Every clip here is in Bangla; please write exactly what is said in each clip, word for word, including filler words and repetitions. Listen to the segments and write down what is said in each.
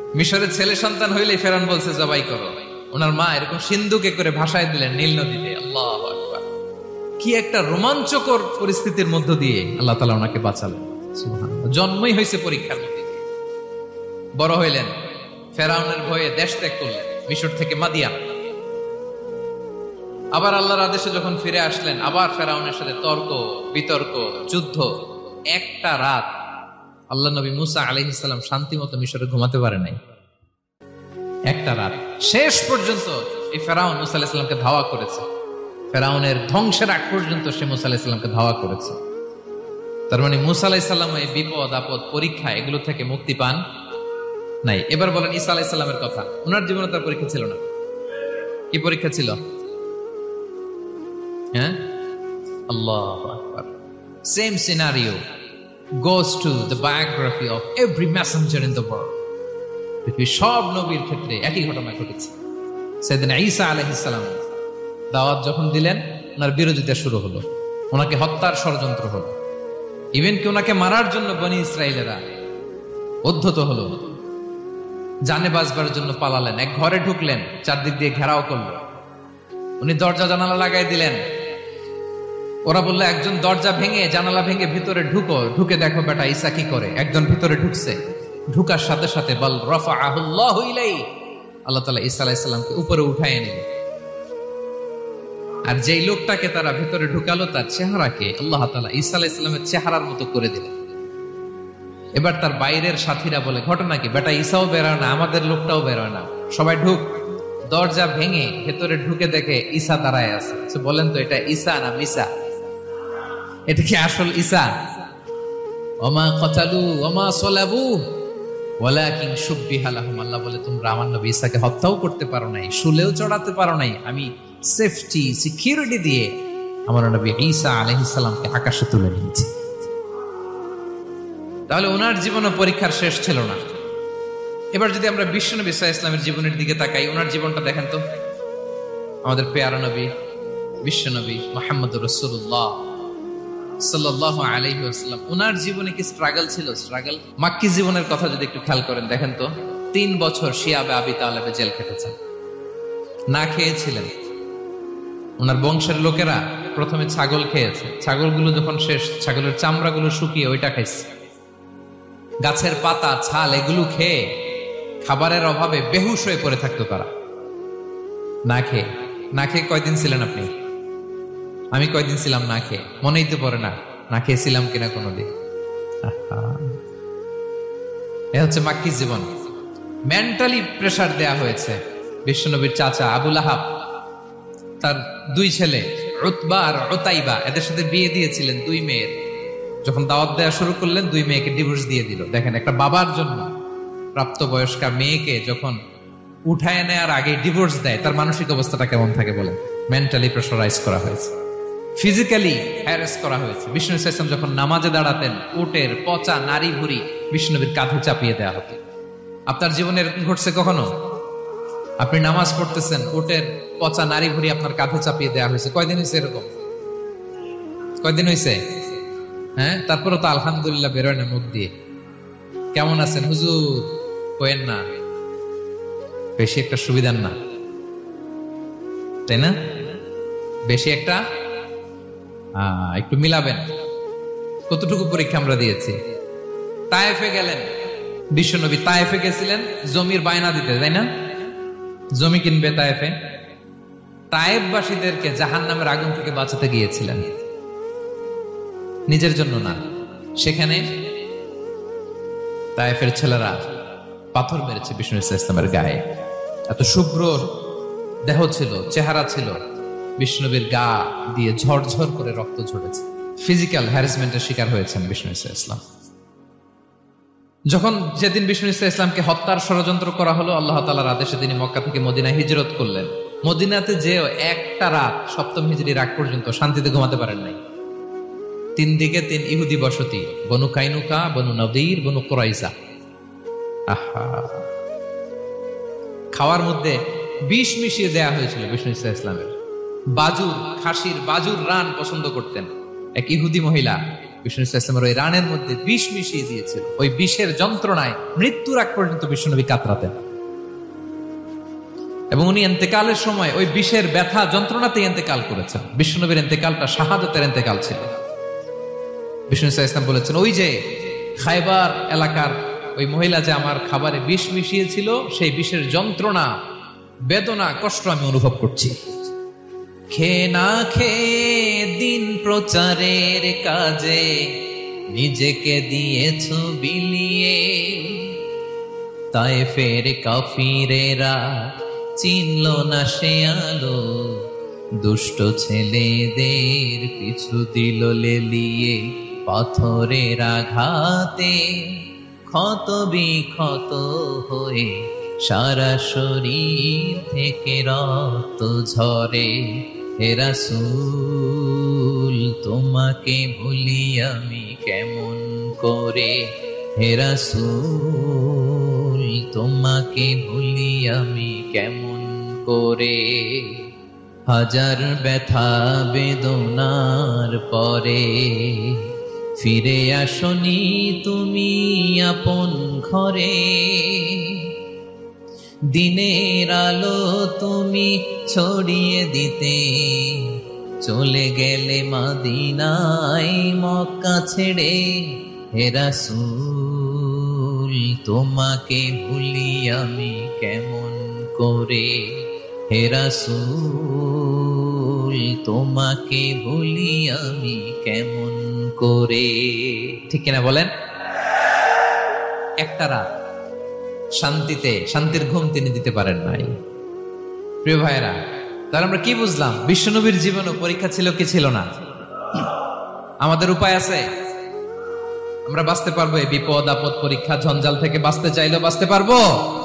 মিশরের ছেলে সন্তান হইলেই ফেরাউন বলছে জবাই করো। ওনার মা এরকম সিন্ধুকে করে ভাসায় দিলেন নীল নদীতে। আল্লাহু আকবার, কি একটা রোমাঞ্চকর পরিস্থিতির মধ্য দিয়ে আল্লাহ তাআলা ওনাকে বাঁচালেন। সুবহানাল্লাহ। জন্মই হয়েছে পরীক্ষার মধ্যে। বড় হইলেন, ফেরাউনের ভয়ে দেশ ত্যাগ করলেন, মিশর থেকে মাদিয়ান। আবার আল্লাহর আদেশে যখন ফিরে আসলেন, আবার ফেরাউনের সাথে তর্ক বিতর্ক, যুদ্ধ। একটা রাত আল্লাহ নবী মুসা আলাইহিস সালাম শান্তি মতো মিশরে ঘুমাতে পারে নাই। একটা রাত। শেষ পর্যন্ত এই ফেরাউন মুসা আলাইহিস সালামকে ধাওয়া করেছে। ফেরাউনের ধ্বংসের আগ পর্যন্ত সে মুসা আলাইহিস সালামকে ধাওয়া করেছে। তার মানে মুসা আলাইহিস সালাম এই বিপদ আপদ পরীক্ষা এগুলো থেকে মুক্তি পান নাই। এবার বলেন ঈসা আলাইহিস সালামের কথা। ওনার জীবনে তার পরীক্ষা ছিল না। কি পরীক্ষা ছিল? হ্যাঁ, আল্লাহু আকবার। Same scenario goes to the biography of every messenger in the world. পৃথিবীর সব নবীর ক্ষেত্রে একই ঘটনা ঘটেছে। সাইয়েদনা ঈসা আলাইহিস সালাম দাওয়াত যখন দিলেন, ওনার বিরোধিতা শুরু হলো, ওনাকে হত্যার ষড়যন্ত্র হলো। ইভেন কি ওনাকে মারার জন্য বনি ইসরায়েলেরা উদ্ধত হলো, জানে বাঁচবার জন্য পালালেন। এক ঘরে ঢুকলেন, চারদিক দিয়ে ঘেরাও করলো। উনি দরজা জানালা লাগাই দিলেন। ওরা বললো একজন দরজা ভেঙে জানালা ভেঙে ভিতরে ঢুকো, ঢুকে দেখো বেটা ঈসা কি করে। একজন ভিতরে ঢুকছে, ঢুকার সাথে সাথে বল রাফাআহুল্লাহু ইলাইহি, আল্লাহ তাআলা ঈসা আলাইহিস সালামকে উপরে উঠায় নিলেন। আর যেই লোকটাকে তারা ভিতরে ঢুকালো তার চেহারাকে আল্লাহ তাআলা ঈসা আলাইহিস সালামের চেহারার মতো করে দিলেন। এবার তার বাইরের সাথীরা বলে ঘটনা কি? বেটা ঈসাও বেরোয় না, আমাদের লোকটাও বেরোয় না, সবাই ঢুক। দরজা ভেঙে ভেতরে ঢুকে দেখে ঈসা দাঁড়ায় আছে। বলেন তো এটা ঈসা না মিসা? এটা কি আসল ঈসা? ওমা কতালু ওমা সলাবু ওয়ালাকিন শুব্বিহা লাহুম। আল্লাহ বলে তোমরা আমার নবী ঈসাকে হত্যাও করতে পারো নাই, শুলেও চড়াতে পারো নাই। আমি সেফটি সিকিউরিটি দিয়ে আমার নবী ঈসা আলাইহিস সালামকে আকাশে তুলে নিয়েছি। তাহলে ওনার জীবনে পরীক্ষার শেষ ছিল না। এবার যদি আমরা বিশ্বনবী সাল্লাল্লাহু আলাইহি ওয়াসাল্লামের জীবনের দিকে তাকাই, ওনার জীবনটা দেখেন তো। আমাদের পেয়ারা নবী বিশ্বনবী মুহাম্মদুর রাসূলুল্লাহ সাল্লাল্লাহু আলাইহি ওয়াসাল্লাম, ওনার জীবনে কি স্ট্রাগল ছিল? স্ট্রাগল। মাক্কি জীবনের কথা যদি একটু খেয়াল করেন, দেখেন তো তিন বছর শিয়াবে আবি তালেবে জেল খেটেছেন, না খেয়েছিলেন। ওনার বংশের লোকেরা প্রথমে ছাগল খেয়েছে, ছাগলগুলো যখন শেষ, ছাগলের চামড়াগুলো শুকিয়ে ওইটা খাইছে। গাছের পাতা ছাল এগুলো খেয়ে খাবারের অভাবে বেহুশ হয়ে পড়ে থাকতো তারা, না খেয়ে। না খেয়ে কয়দিন ছিলেন আপনি? আমি কয়দিন ছিলাম না খেয়ে? মনেই তো পড়ে না না খেয়েছিলাম কিনা কোনোদিন। এ হচ্ছে মাক্কি জীবন। মেন্টালি প্রেসার দেয়া হয়েছে। বিশ্বনবীর চাচা আবুল আহাব, তার দুই ছেলে উতবা আর উতাইবা, এদের সাথে বিয়ে দিয়েছিলেন দুই মেয়ের। যখন দাওয়াত দেওয়া শুরু করলেন, দুই মেয়েকে ডিভোর্স দিয়ে দিল। দেখেন, একটা বাবার জন্য প্রাপ্তবয়স্কা মেয়েকে যখন উঠায় নেয়ার আগে ডিভোর্স দেয়, তার মানসিক অবস্থাটা কেমন থাকে বলেন? মেন্টালি প্রেসারাইজ করা হয়েছে, ফিজিক্যালি হ্যারাস করা হয়েছে। বিষ্ণু ইসলাম যখন নামাজে দাঁড়াতেন, উটের পচা নারী ভুড়ি বিষ্ণুনবীর কাঁধে চাপিয়ে দেওয়া হতো। আপনার জীবনে এরকম ঘটছে কখনো? আপনি নামাজ পড়তেছেন, উটের পচা নারী ভুড়ি আপনার কাঁধে চাপিয়ে দেওয়া হয়েছে। কয়দিন হয়েছে এরকম? কয়দিন হয়েছে? হ্যাঁ, তারপরে তো আলহামদুলিল্লাহ বেরোয় না মুখ দিয়ে। কেমন আছেন হুজুর কয়েন না, বেশি একটা সুবিধার না, তাই না? বেশি একটা একটু মিলাবেন। কতটুকু পরীক্ষা আমরা দিয়েছি। তায়েফে গেলেন বিশ্বনবী, তায়েফে গেছিলেন জমির বায়না দিতে, তাই না? জমি কিনবে তায়েফে। তায়েফবাসীদেরকে জাহান্নামের আগুন থেকে বাঁচাতে গিয়েছিলেন, নিজের জন্য না। সেখানে তায়েফের ছেলেরা পাথর মেরেছে বিষ্ণু ইসলামের গায়ে। এত শুভ্র দেহ ছিল, চেহারা ছিল, বিষ্ণুবীর গা দিয়ে ঝরঝর করে রক্ত ঝরেছে। ফিজিক্যাল হ্যারাসমেন্টের শিকার হয়েছেন বিষ্ণু ইসলাম। যখন যেদিন বিষ্ণু ইসলামকে হত্যার ষড়যন্ত্র করা হলো, আল্লাহ তাআলার আদেশে তিনি মক্কা থেকে মদিনায় হিজরত করলেন। মদিনাতে যে একটা রাত, সপ্তম হিজরির আগ পর্যন্ত শান্তিতে ঘুমাতে পারেন নাই। তিন দিকে তিন ইহুদি বসতি, বনু কাইনুকা, বনু নদীর, বনু কুরাইজা। আহা, খাওয়ার মধ্যে বিষ মিশিয়ে দেয়া হয়েছিল বিষ্ণু ইসলামের। বাজুর, খাসির বাজুর রান পছন্দ করতেন। এক ইহুদি মহিলা বিষ্ণু ইসলামের ওই রানের মধ্যে বিষ মিশিয়ে দিয়েছিল। ওই বিষের যন্ত্রণায় মৃত্যুর আগ পর্যন্ত বিশ্বনবী কাতরাতেন, এবং উনি ইন্তেকালের সময় ওই বিষের ব্যথা যন্ত্রণাতে ইন্তেকাল করেছেন। বিশ্বনবীর ইন্তেকালটা শাহাদাতের ইন্তেকাল ছিল। বিষ্ণু ইসলাম বলেছেন, ওই যে খায়বার এলাকার ওই মহিলা যে আমার খাবারে বিষ মিশিয়েছিল, সেই বিষের যন্ত্রণা, বেদনা, কষ্ট আমি অনুভব করছি। খেয়ে না খেয়ে দিন প্রচারের কাজে নিজেকে দিয়েছ বিলিয়ে, তায়েফের কাফিরেরা চিনল না সে আলো, দুষ্ট ছেলেদের পিছু দিল লেলিয়ে, পাথরের আঘাতে ক্ষত বিক্ষত হয়ে সারা শরীর থেকে রক্ত ঝরে। হে রাসূল তোমাকে ভুলি আমি কেমন করে, হে রাসূল তোমাকে ভুলি আমি কেমন করে। হাজার ব্যথা বেদনার পরে ফিরে আসনি তুমি আপন ঘরে, দিনের আলো তুমি ছড়িয়ে দিতে চলে গেলে মদিনায় মক্কা ছেড়ে। হে রাসূল তোমাকে ভুলি আমি কেমন করে, হে রাসূল তোমাকে ভুলি আমি কেমন করে। ঠিক কিনা বলেন? একটা রাত শান্তিতে শান্তির ঘুম তিনি দিতে পারেন নাই। প্রিয় ভাইরা, তাহলে আমরা কি বুঝলাম? বিশ্বনবীর জীবনে পরীক্ষা ছিল কি ছিল না? আমাদের উপায় আছে? আমরা বাঁচতে পারবো এই বিপদ আপদ পরীক্ষা ঝঞ্ঝাল থেকে? বাঁচতে চাইলেও বাঁচতে পারবো?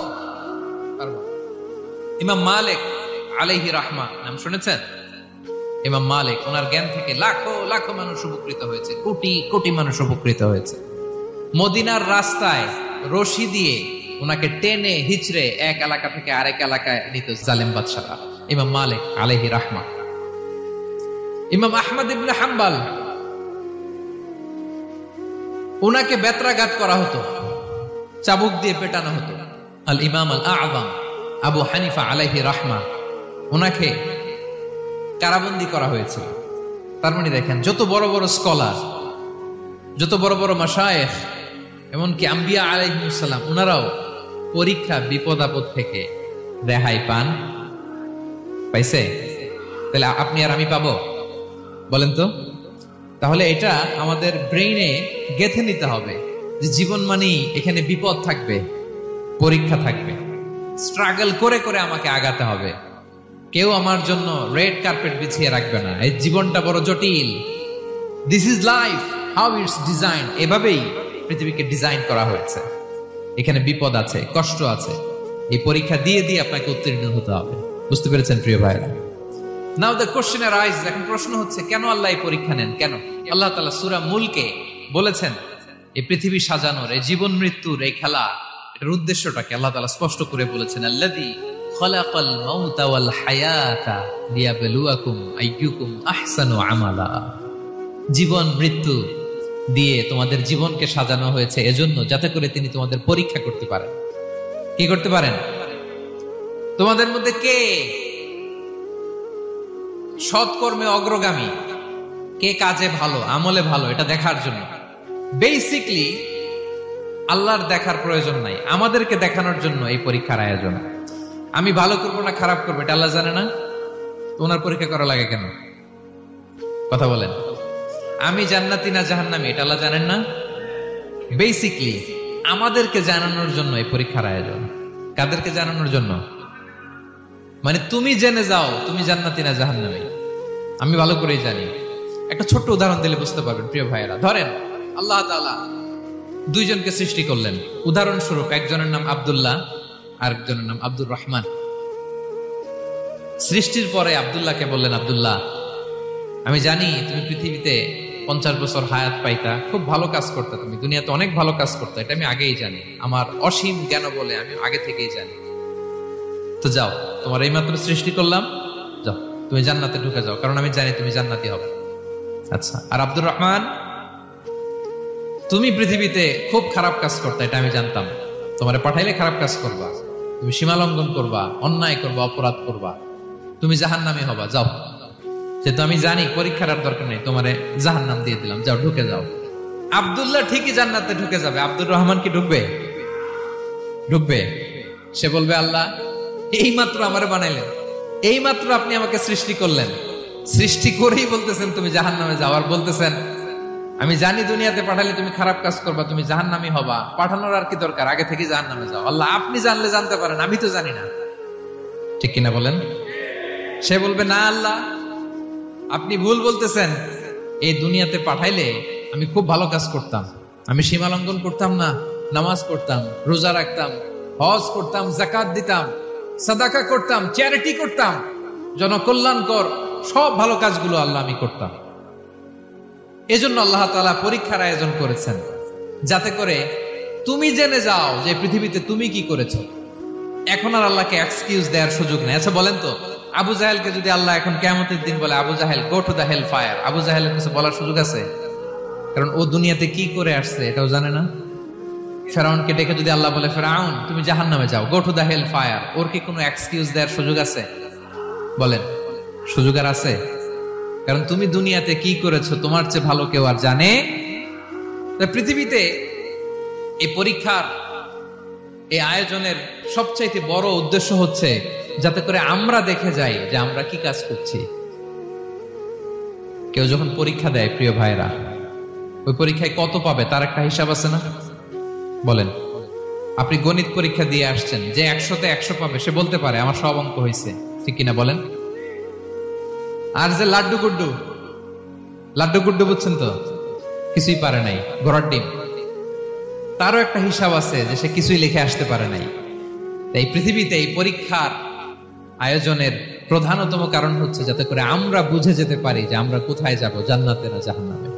ইমাম মালিক আলাইহি রাহমা নাম শুনেছেন? ইমাম মালিক, ওনার জ্ঞান থেকে লাখো লাখো মানুষ উপকৃত হয়েছে, কোটি কোটি মানুষ উপকৃত হয়েছে। মদিনার রাস্তায় রশি দিয়ে ওনাকে টেনে হিচড়ে এক এলাকা থেকে আরেক এলাকায় নিত জালেম বাদশারা। ইমাম মালিক আলাইহি রাহমা। ইমাম আহমদ ইবনে হাম্বল, ওনাকে বেত্রাঘাত করা হতো, চাবুক দিয়ে পেটানো হতো। আল ইমাম আল আযম আবু হানিফা আলাইহি রাহমা, ওনাকে কারাবন্দী করা হয়েছিল। তার মানে দেখেন, যত বড় বড় স্কলার, যত বড় বড় মাশায়েখ, এমনকি আম্বিয়া আলাইহিস সালাম, ওনারাও পরীক্ষা বিপদ আপদ থেকে রেহাই পান। পাইছে? তাহলে আপনি আর আমি পাবো? বলেন তো। তাহলে এটা আমাদের ব্রেইনে গেঁথে নিতে হবে যে জীবন মানেই এখানে বিপদ থাকবে, পরীক্ষা থাকবে, স্ট্রাগল করে করে আমাকে আগাতে হবে। কেউ আমার জন্য রেড কার্পেট বিছিয়ে রাখবে না। এই জীবনটা বড় জটিল। This is life, how it's design. এভাবেই পৃথিবীকে ডিজাইন করা হয়েছে। এখানে বিপদ আছে, কষ্ট আছে। এই পরীক্ষা দিয়ে দিয়ে আপনাকে উত্তীর্ণ হতে হবে। বুঝতে পেরেছেন প্রিয় ভাইরা? নাও দ্য কোশ্চেন অ্যারাইজ, এখন প্রশ্ন হচ্ছে, কেন আল্লাহ এই পরীক্ষা নেন? কেন? আল্লাহ তাআলা সূরা মুলকে বলেছেন, এই পৃথিবী সাজানোর, এই জীবন মৃত্যুর এই খেলা, এটার উদ্দেশ্যটাকে আল্লাহ তাআলা স্পষ্ট করে বলেছেন। আল্লাযী খালাকাল মাউতা ওয়াল হায়াতা লিয়াবলুয়াকুম আইয়ুকুম আহসানু আমালা। জীবন মৃত্যু দিয়ে তোমাদের জীবনকে সাজানো হয়েছে এজন্য, যাতে করে তিনি তোমাদের পরীক্ষা করতে পারেন। কি করতে পারেন? তোমাদের মধ্যে কে সৎকর্মে অগ্রগামী, কে কাজে ভালো, আমলে ভালো, এটা দেখার জন্য। বেসিকলি আল্লাহর দেখার প্রয়োজন নাই, আমাদেরকে দেখানোর জন্য এই পরীক্ষার আয়োজন। আমি ভালো করবো না খারাপ করবো এটা আল্লাহ জানে না? ওনার পরীক্ষা করা লাগে কেন? কথা বলেন। আমি জান্নাতি না জাহান্নামী এটা আল্লাহ জানেন না? বেসিকলি আমাদেরকে জানানোর জন্য এই পরীক্ষার আয়োজন। কাদেরকে জানানোর জন্য? মানে তুমি জেনে যাও তুমি জান্নাতি না জাহান্নামী। আমি ভালো করেই জানি। একটা ছোট্ট উদাহরণ দিলে বুঝতে পারবেন প্রিয় ভাইয়েরা। ধরেন আল্লাহ তাআলা দুইজনকে সৃষ্টি করলেন। উদাহরণস্বরূপ একজনের নাম আব্দুল্লাহ, আরেকজনের নাম আব্দুর রহমান। সৃষ্টির পরে আব্দুল্লাহকে বললেন, আব্দুল্লাহ আমি জানি তুমি পৃথিবীতে পঞ্চাশ বছর হায়াত পাইতা, খুব ভালো কাজ করতে, তুমি দুনিয়াতে অনেক ভালো কাজ করতে, এটা আমি আগেই জানি, আমার অসীম জ্ঞান বলে আমি আগে থেকেই জানি। তো যাও, তোমার এই মাত্র সৃষ্টি করলাম, যাও তুমি জান্নাতে ঢুকে যাও, কারণ আমি জানি তুমি জান্নাতি হবে। আচ্ছা, আর আব্দুর রহমান? তুমি পৃথিবীতে খুব খারাপ কাজ করতে, এটা আমি জানতাম। তোমারে পাঠাইলে খারাপ কাজ করবা, তুমি সীমা লঙ্ঘন করবা, অন্যায় করবা, অপরাধ করবা, তুমি জাহান্নামী হবা। যাও, যেহেতু আমি জানি পরীক্ষার আর দরকার নেই, তোমারে জাহান্নাম দিয়ে দিলাম, যাও ঢুকে যাও। আব্দুল্লাহ ঠিকই জান্নাতে ঢুকে যাবে, আব্দুর রহমান কি ঢুকবে? ঢুকবে। সে বলবে, আল্লাহ এই মাত্র আমারে বানাইলেন, এই মাত্র আপনি আমাকে সৃষ্টি করলেন, সৃষ্টি করেই বলতেছেন তুমি জাহান্নামে যাও, আর বলতেছেন আমি জানি দুনিয়াতে পাঠালে তুমি খারাপ কাজ করবা, তুমি জাহান্নামী হবা, পাঠানোর আর কি দরকার, আগে থেকে জাহান্নামে যাও। আল্লাহ আপনি জানলে জানতে পারেন, আমি তো জানি না। ঠিক কিনা বলেন? সে বলবে, না আল্লাহ আপনি ভুল বলতেছেন, এই দুনিয়াতে পাঠাইলে আমি খুব ভালো কাজ করতাম, আমি সীমা লঙ্ঘন করতাম না, নামাজ পড়তাম, রোজা রাখতাম, হজ করতাম, যাকাত দিতাম, সাদাকা করতাম, চ্যারিটি করতাম, জনকল্যাণকর সব ভালো কাজগুলো আল্লাহ আমি করতাম। এজন্য আল্লাহ তাআলা পরীক্ষার আয়োজন করেছেন, যাতে করে তুমি জেনে যাও যে পৃথিবীতে তুমি কি করেছো। এখন আর আল্লাহকে এক্সকিউজ দেওয়ার সুযোগ নেই। আচ্ছা বলেন তো, আবু জাহেলকে যদি আল্লাহ এখন কিয়ামতের দিন বলে, Abu Jahl go to the hell fire, আবু জাহেলের কিছু বলার সুযোগ আছে? কারণ ও দুনিয়াতে কি করে আসছে এটাও জানে না। ফেরাউনকে ডেকে যদি আল্লাহ বলে, ফেরাউন তুমি জাহান্নামে যাও, go to the hell fire, ওর কি কোনো এক্সকিউজ দেওয়ার সুযোগ আছে? বলেন, সুযোগ আর আছে? কারণ তুমি দুনিয়াতে কি করেছো তোমার চেয়ে ভালো কেউ আর জানে। পৃথিবীতে এই পরীক্ষার এই আয়োজনের সবচাইতে বড় উদ্দেশ্য হচ্ছে যাতে করে আমরা দেখে যাই যে আমরা কি কাজ করছি। কেউ যখন পরীক্ষা দেয় প্রিয় ভাইরা, ওই পরীক্ষায় কত পাবে তার একটা হিসাব আছে না? বলেন, আপনি গণিত পরীক্ষা দিয়ে আসছেন, যে একশোতে একশো পাবে সে বলতে পারে আমার সব অঙ্ক হয়েছে, ঠিক কিনা বলেন? আর যে লাড্ডু গুড্ডু, লাড্ডু গুড্ডু বুঝছেন তো, কিছুই পারে নাই, ঘোড়ার ডিম, তারও একটা হিসাব আছে যে সে কিছুই লিখে আসতে পারে নাই। তাই পৃথিবীতে এই পরীক্ষার আয়োজনের প্রধানতম কারণ হচ্ছে যাতে করে আমরা বুঝে যেতে পারি যে আমরা কোথায় যাব, জান্নাতে না জাহান্নামে।